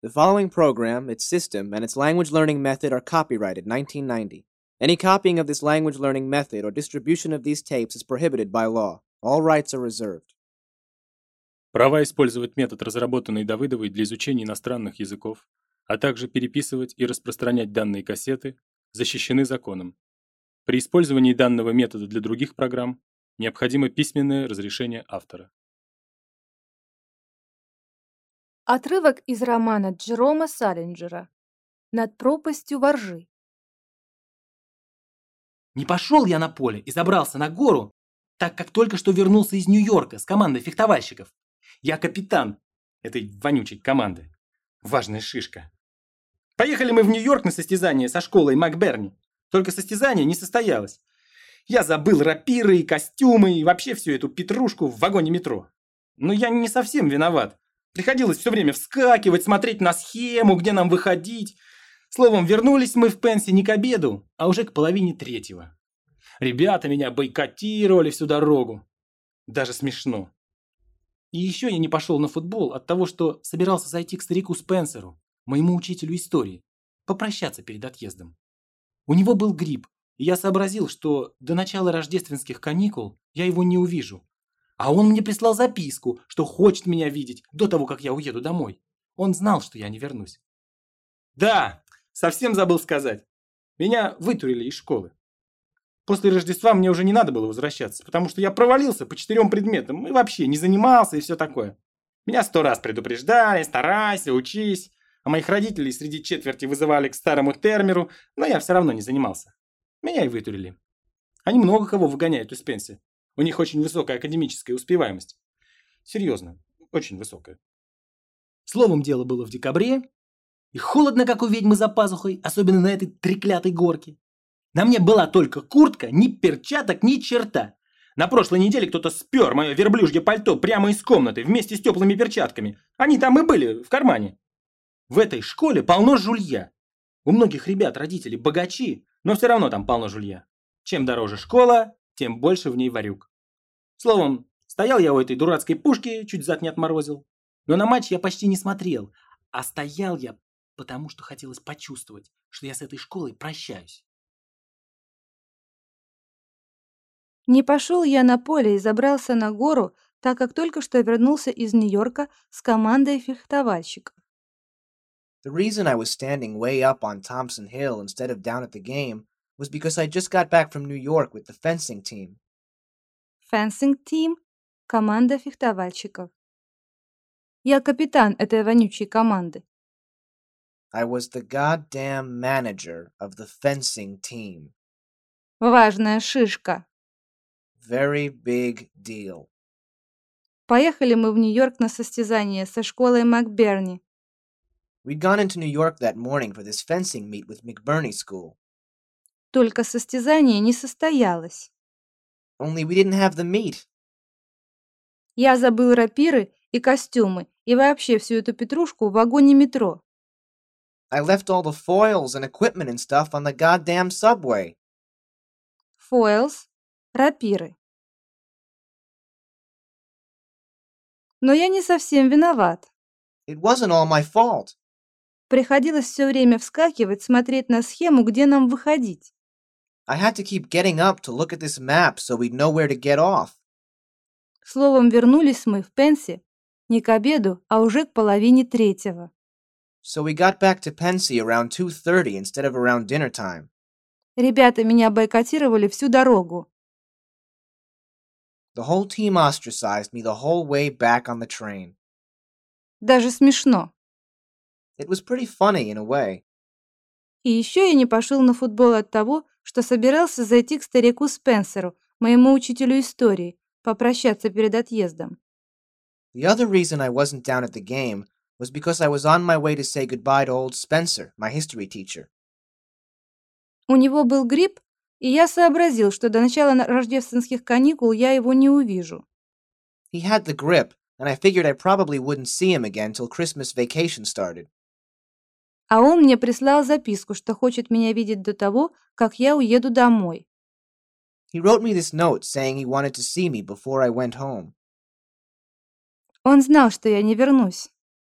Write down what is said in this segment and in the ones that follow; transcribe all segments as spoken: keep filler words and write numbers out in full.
The following program, its system, and its language learning method are copyrighted nineteen ninety. Any copying of this language learning method or distribution of these tapes is prohibited by law. All rights are reserved. Права использовать метод, разработанный Давыдовой для изучения иностранных языков, а также переписывать и распространять данные кассеты, защищены законом. При использовании данного метода для других программ необходимо письменное разрешение автора. Отрывок из романа Джерома Саллинджера «Над пропастью воржи». Не пошел я на поле и забрался на гору, так как только что вернулся из Нью-Йорка с командой фехтовальщиков. Я капитан этой вонючей команды. Важная шишка. Поехали мы в Нью-Йорк на состязание со школой МакБерни. Только состязание не состоялось. Я забыл рапиры и костюмы и вообще всю эту петрушку в вагоне метро. Но я не совсем виноват. Приходилось все время вскакивать, смотреть на схему, где нам выходить. Словом, вернулись мы в Пенси не к обеду, а уже к половине третьего. Ребята меня бойкотировали всю дорогу. Даже смешно. И еще я не пошел на футбол от того, что собирался зайти к старику Спенсеру, моему учителю истории, попрощаться перед отъездом. У него был грипп, и я сообразил, что до начала рождественских каникул я его не увижу. А он мне прислал записку, что хочет меня видеть до того, как я уеду домой. Он знал, что я не вернусь. Да, совсем забыл сказать. Меня вытурили из школы. После Рождества мне уже не надо было возвращаться, потому что я провалился по четырем предметам и вообще не занимался и все такое. Меня сто раз предупреждали, старайся, учись. А моих родителей среди четверти вызывали к старому термеру, но я все равно не занимался. Меня и вытурили. Они много кого выгоняют из Пенси. У них очень высокая академическая успеваемость. Серьезно, очень высокая. Словом, дело было в декабре, и холодно, как у ведьмы за пазухой, особенно на этой треклятой горке. На мне была только куртка, ни перчаток, ни черта. На прошлой неделе кто-то спер мое верблюжье пальто прямо из комнаты вместе с теплыми перчатками. Они там и были, в кармане. В этой школе полно жулья. У многих ребят родители богачи, но все равно там полно жулья. Чем дороже школа, тем больше в ней варюк. Словом, стоял я у этой дурацкой пушки, чуть зад не отморозил. Но на матч я почти не смотрел, а стоял я, потому что хотелось почувствовать, что я с этой школой прощаюсь. Не пошел я на поле и забрался на гору, так как только что вернулся из Нью-Йорка с командой фехтовальщиков. The reason I was standing way up on Thompson Hill instead of down at the game was because I just got back from New York with the fencing team. Fencing team – команда фехтовальщиков. Я капитан этой вонючей команды. I was the goddamn manager of the fencing team. Важная шишка. Very big deal. Поехали мы в Нью-Йорк на состязание со школой МакБерни. We'd gone into New York that morning for this fencing meet with McBurney School. Только состязание не состоялось. Only we didn't have the meet. Я забыл рапиры и костюмы и вообще всю эту петрушку в вагоне метро. I left all the foils and equipment and stuff on the goddamn subway. Foils – рапиры. Но я не совсем виноват. It wasn't all my fault. Приходилось все время вскакивать, смотреть на схему, где нам выходить. I had to keep getting up to look at this map so we'd know where to get off. Словом, вернулись мы в Пенси не к обеду, а уже к половине третьего. So we got back to Pensy around two thirty instead of around dinner time. Ребята меня бойкотировали всю дорогу. The whole team ostracized me the whole way back on the train. Даже смешно. It was pretty funny in a way. И еще я не пошел на футбол от того, что собирался зайти к старику Спенсеру, моему учителю истории, попрощаться перед отъездом. The other reason I wasn't down at the game was because I was on my way to say goodbye to old Spencer, my history teacher. У него был грипп, и я сообразил, что до начала рождественских каникул я его не увижу. He had the grip, and I figured I probably wouldn't see him again till Christmas vacation started. А он мне прислал записку, что хочет меня видеть до того, как я уеду домой. He wrote me this note saying he wanted to see me before I went home. Он знал, что я не вернусь.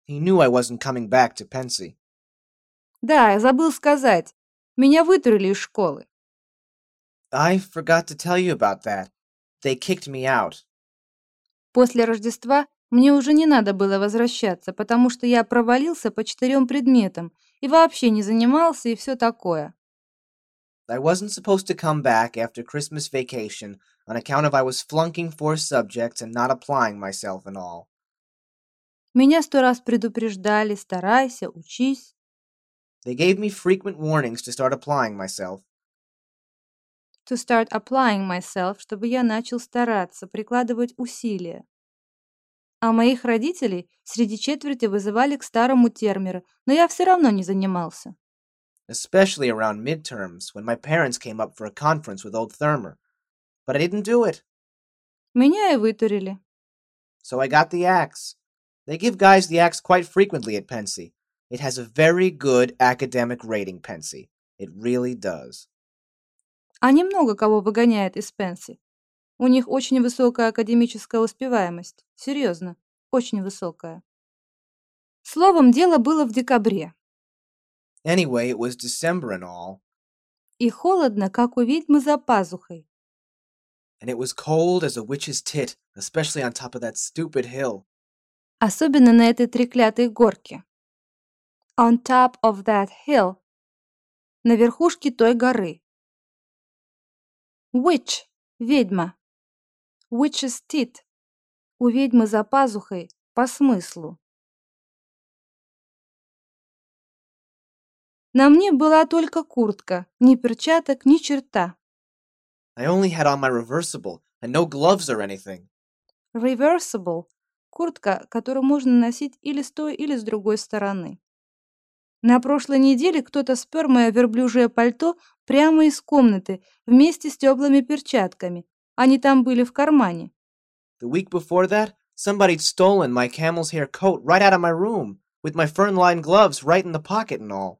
He knew I wasn't coming back to Pensy. Да, я забыл сказать. Меня вытурили из школы. I forgot to tell you about that. They kicked me out. После Рождества мне уже не надо было возвращаться, потому что я провалился по четырем предметам и вообще не занимался и все такое. I wasn't supposed to come back after Christmas vacation on account of I was flunking four subjects and not applying myself and all. Меня сто раз предупреждали: старайся, учись. They gave me frequent warnings to start applying myself. To start applying myself, чтобы я начал стараться, прикладывать усилия. А моих родителей среди четверти вызывали к старому термеру, но я все равно не занимался. Especially around midterms, when my parents came up for a conference with old Thermer. But I didn't do it. Меня и вытурили. So I got the axe. They give guys the axe quite frequently at Pensy. It has a very good academic rating, Pensy. It really does. Они много кого выгоняют из Пенси. У них очень высокая академическая успеваемость. Серьезно, очень высокая. Словом, дело было в декабре. Anyway, it was December and all, И холодно, как у ведьмы за пазухой. and it was cold as a witch's tit, especially on top of that stupid hill. Особенно на этой треклятой горке. On top of that hill. На верхушке той горы. Witch – ведьма. Witch's teeth – у ведьмы за пазухой по смыслу. На мне была только куртка, ни перчаток, ни черта. I only had on my reversible, and no gloves or anything. Reversible – куртка, которую можно носить или с той, или с другой стороны. На прошлой неделе кто-то спер мое верблюжье пальто прямо из комнаты вместе с теплыми перчатками. Они там были в кармане. The week before that, somebody'd stolen my camel's hair coat right out of my room, with my fern-lined gloves right in the pocket and all.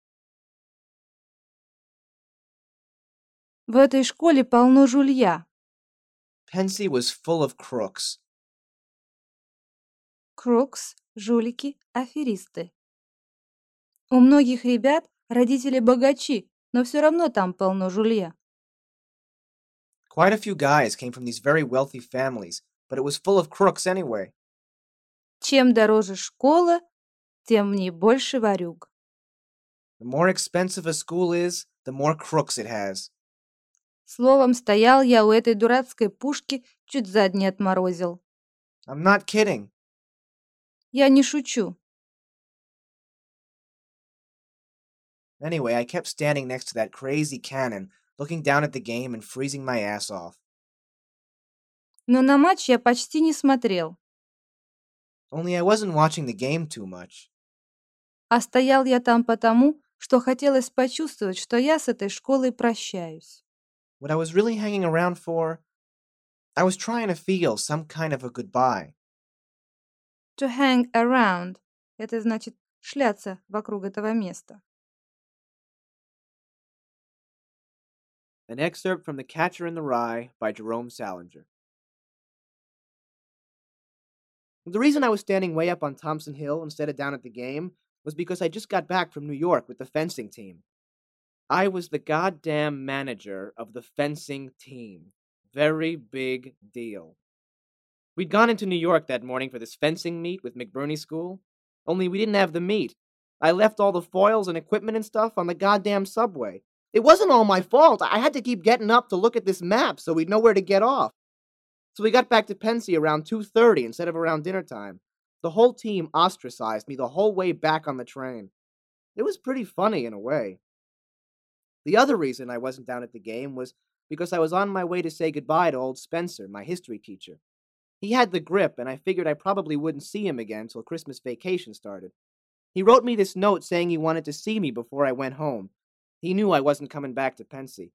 В этой школе полно жулья. Pensy was full of crooks. Крукс, жулики, аферисты. У многих ребят родители богачи, но все равно там полно жулья. Quite a few guys came from these very wealthy families, but it was full of crooks anyway. Чем дороже школа, тем в ней больше ворюг. The more expensive a school is, the more crooks it has. Словом, стоял я у этой дурацкой пушки, чуть зад не отморозил. I'm not kidding. Я не шучу. Anyway, I kept standing next to that crazy cannon, looking down at the game and freezing my ass off. Но на матч я почти не смотрел. Only I wasn't watching the game too much. А стоял я там потому, что хотелось почувствовать, что я с этой школой прощаюсь. What I was really hanging around for, I was trying to feel some kind of a goodbye. To hang around – это значит шляться вокруг этого места. An excerpt from The Catcher in the Rye by Jerome Salinger. The reason I was standing way up on Thompson Hill instead of down at the game was because I just got back from New York with the fencing team. I was the goddamn manager of the fencing team. Very big deal. We'd gone into New York that morning for this fencing meet with McBurney School, only we didn't have the meet. I left all the foils and equipment and stuff on the goddamn subway. It wasn't all my fault. I had to keep getting up to look at this map so we'd know where to get off. So we got back to Pensy around two thirty instead of around dinner time. The whole team ostracized me the whole way back on the train. It was pretty funny in a way. The other reason I wasn't down at the game was because I was on my way to say goodbye to old Spencer, my history teacher. He had the grip, and I figured I probably wouldn't see him again till Christmas vacation started. He wrote me this note saying he wanted to see me before I went home. He knew I wasn't coming back to Pensy.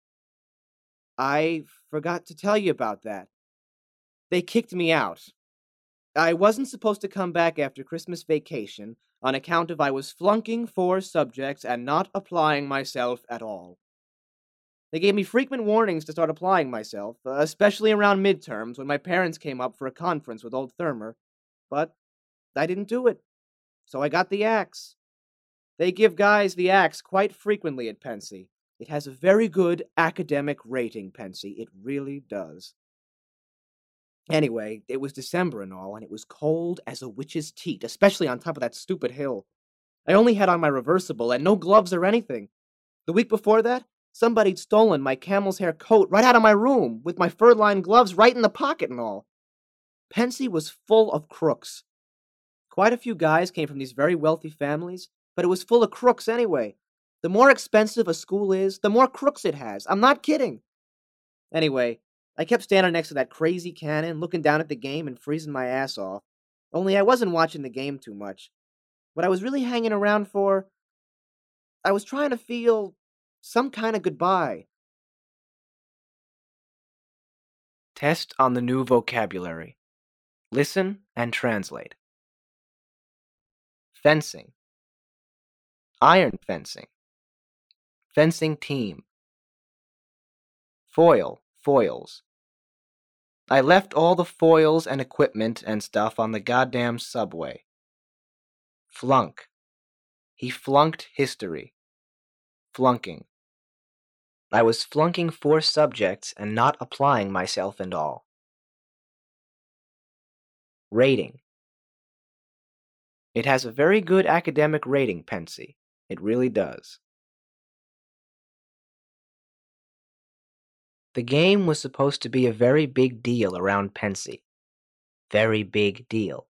I forgot to tell you about that. They kicked me out. I wasn't supposed to come back after Christmas vacation on account of I was flunking four subjects and not applying myself at all. They gave me frequent warnings to start applying myself, uh, especially around midterms when my parents came up for a conference with old Thermer, but I didn't do it. so I got the axe. They give guys the axe quite frequently at Pensy. It has a very good academic rating, Pensy. It really does. Anyway, it was December and all, and it was cold as a witch's teat, especially on top of that stupid hill. I only had on my reversible and no gloves or anything. The week before that, somebody'd stolen my camel's hair coat right out of my room, with my fur-lined gloves right in the pocket and all. Pensy was full of crooks. Quite a few guys came from these very wealthy families, but it was full of crooks anyway. The more expensive a school is, the more crooks it has. I'm not kidding. Anyway, I kept standing next to that crazy cannon, looking down at the game and freezing my ass off. Only I wasn't watching the game too much. What I was really hanging around for, I was trying to feel some kind of goodbye. Test on the new vocabulary. Listen and translate. Fencing. Iron fencing. Fencing team. Foil, foils. I left all the foils and equipment and stuff on the goddamn subway. Flunk. He flunked history. Flunking. I was flunking four subjects and not applying myself and all. Rating. It has a very good academic rating, Pensy. It really does. The game was supposed to be a very big deal around Pensy. Very big deal.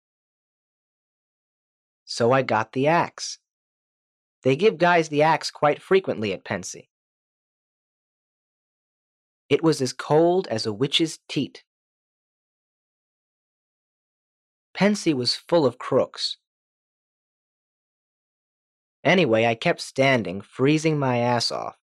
So I got the axe. They give guys the axe quite frequently at Pensy. It was as cold as a witch's teat. Pensy was full of crooks. Anyway, I kept standing, freezing my ass off.